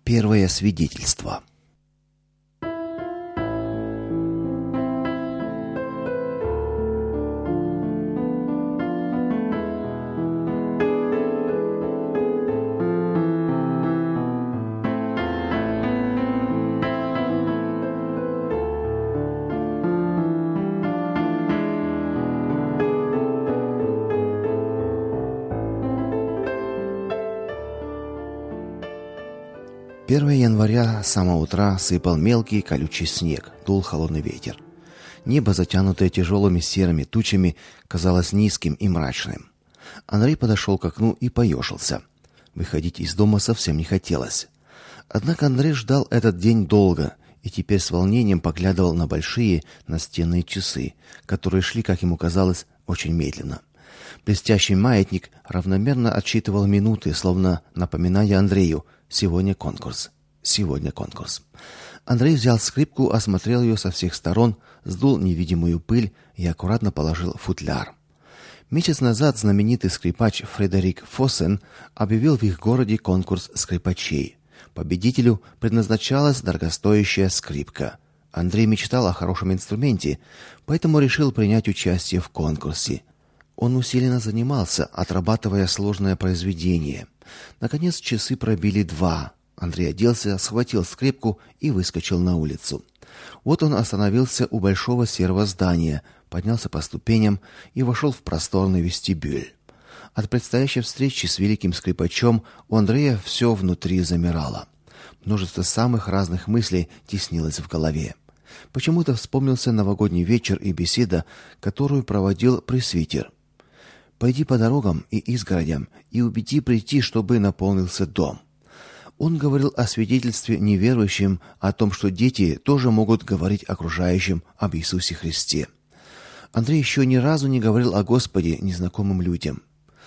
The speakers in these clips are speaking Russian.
Первое свидетельство. Первое января с самого утра сыпал мелкий колючий снег, дул холодный ветер. Небо, затянутое тяжелыми серыми тучами, казалось низким и мрачным. Андрей подошел к окну и поежился. Выходить из дома совсем не хотелось. Однако Андрей ждал этот день долго и теперь с волнением поглядывал на большие настенные часы, которые шли, как ему казалось, очень медленно. Блестящий маятник равномерно отсчитывал минуты, словно напоминая Андрею: сегодня конкурс. Сегодня конкурс. Андрей взял скрипку, осмотрел ее со всех сторон, сдул невидимую пыль и аккуратно положил в футляр. Месяц назад знаменитый скрипач Фредерик Фоссен объявил в их городе конкурс скрипачей. Победителю предназначалась дорогостоящая скрипка. Андрей мечтал о хорошем инструменте, поэтому решил принять участие в конкурсе. Он усиленно занимался, отрабатывая сложное произведение. Наконец часы пробили 2. Андрей оделся, схватил скрипку и выскочил на улицу. Вот он остановился у большого серого здания, поднялся по ступеням и вошел в просторный вестибюль. От предстоящей встречи с великим скрипачом у Андрея все внутри замирало. Множество самых разных мыслей теснилось в голове. Почему-то вспомнился новогодний вечер и беседа, которую проводил пресвитер. «Пойди по дорогам и изгородям и убеди прийти, чтобы наполнился дом». Он говорил о свидетельстве неверующим, о том, что дети тоже могут говорить окружающим об Иисусе Христе. Андрей еще ни разу не говорил о Господе незнакомым людям.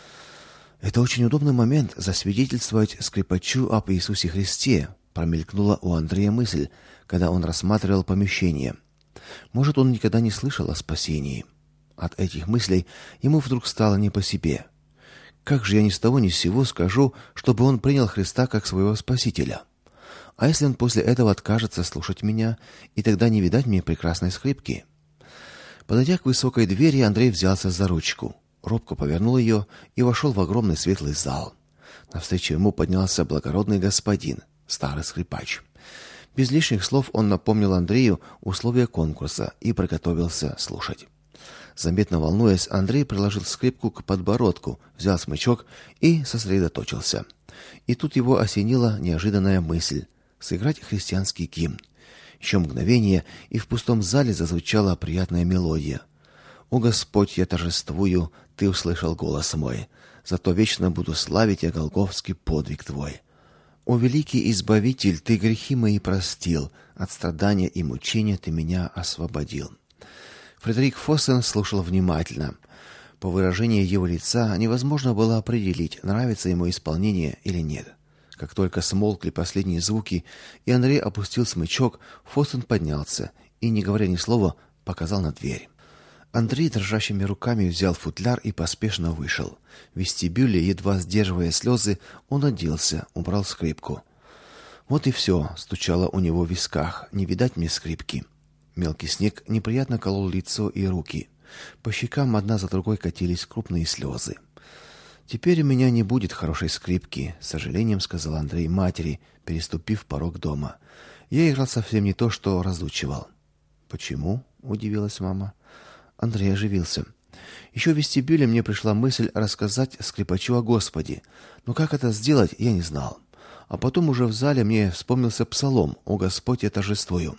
«Это очень удобный момент засвидетельствовать скрипачу об Иисусе Христе», промелькнула у Андрея мысль, когда он рассматривал помещение. Может, он никогда не слышал о спасении. От этих мыслей ему вдруг стало не по себе. Как же я ни с того ни с сего скажу, чтобы он принял Христа как своего Спасителя? А если он после этого откажется слушать меня, и тогда не видать мне прекрасной скрипки? Подойдя к высокой двери, Андрей взялся за ручку, робко повернул ее и вошел в огромный светлый зал. Навстречу ему поднялся благородный господин, старый скрипач. Без лишних слов он напомнил Андрею условия конкурса и приготовился слушать. Заметно волнуясь, Андрей приложил скрипку к подбородку, взял смычок и сосредоточился. И тут его осенила неожиданная мысль — сыграть христианский гимн. Еще мгновение, и в пустом зале зазвучала приятная мелодия. «О Господь, я торжествую, Ты услышал голос мой, зато вечно буду славить я голгофский подвиг Твой. О великий Избавитель, Ты грехи мои простил, от страдания и мучения Ты меня освободил». Фредерик Фоссен слушал внимательно. По выражению его лица невозможно было определить, нравится ему исполнение или нет. Как только смолкли последние звуки, и Андрей опустил смычок, Фоссен поднялся и, не говоря ни слова, показал на дверь. Андрей дрожащими руками взял футляр и поспешно вышел. В вестибюле, едва сдерживая слезы, он оделся, убрал скрипку. Вот и все, стучало у него в висках, не видать мне скрипки. Мелкий снег неприятно колол лицо и руки. По щекам одна за другой катились крупные слезы. «Теперь у меня не будет хорошей скрипки», — с сожалением сказал Андрей матери, переступив порог дома. «Я играл совсем не то, что разучивал». «Почему?» — удивилась мама. Андрей оживился. Еще в вестибюле мне пришла мысль рассказать скрипачу о Господе, но как это сделать, я не знал. А потом уже в зале мне вспомнился псалом «О Господь, я торжествую».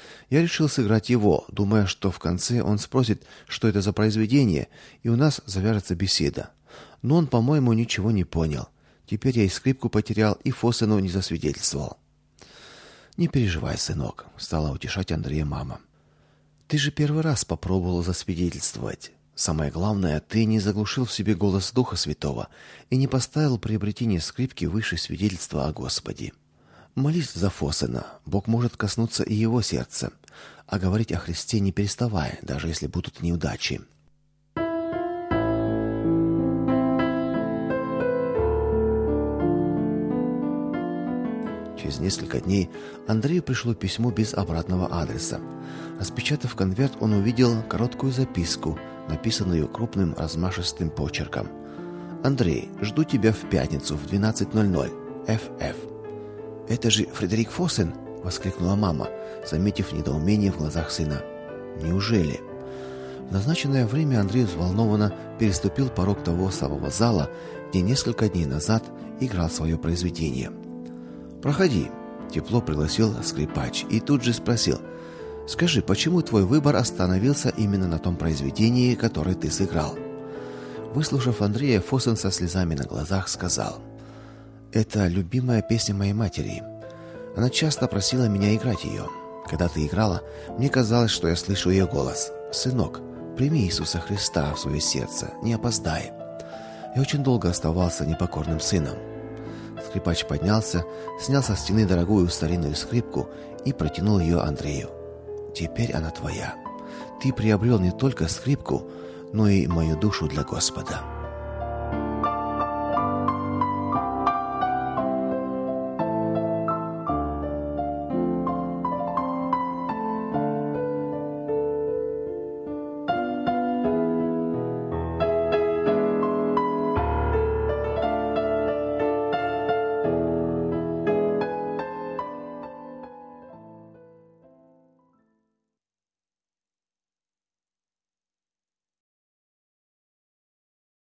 Я решил сыграть его, думая, что в конце он спросит, что это за произведение, и у нас завяжется беседа. Но он, по-моему, ничего не понял. Теперь я и скрипку потерял, и Фоссену не засвидетельствовал. «Не переживай, сынок», — стала утешать Андрея мама. «Ты же первый раз попробовал засвидетельствовать. Самое главное, ты не заглушил в себе голос Духа Святого и не поставил приобретение скрипки выше свидетельства о Господе. Молись за Фоссена, Бог может коснуться и его сердца, а говорить о Христе не переставай, даже если будут неудачи». Через несколько дней Андрею пришло письмо без обратного адреса. Распечатав конверт, он увидел короткую записку, написанную крупным размашистым почерком. «Андрей, жду тебя в пятницу в 12:00. Ф.Ф.» «Это же Фредерик Фоссен!» — воскликнула мама, заметив недоумение в глазах сына. «Неужели?» В назначенное время Андрей взволнованно переступил порог того самого зала, где несколько дней назад играл свое произведение. «Проходи», — тепло пригласил скрипач и тут же спросил: «Скажи, почему твой выбор остановился именно на том произведении, которое ты сыграл?» Выслушав Андрея, Фоссен со слезами на глазах сказал: «Это любимая песня моей матери. Она часто просила меня играть ее. Когда ты играла, мне казалось, что я слышу ее голос. Сынок, прими Иисуса Христа в свое сердце, не опоздай». Я очень долго оставался непокорным сыном. Скрипач поднялся, снял со стены дорогую старинную скрипку и протянул ее Андрею. «Теперь она твоя. Ты приобрел не только скрипку, но и мою душу для Господа».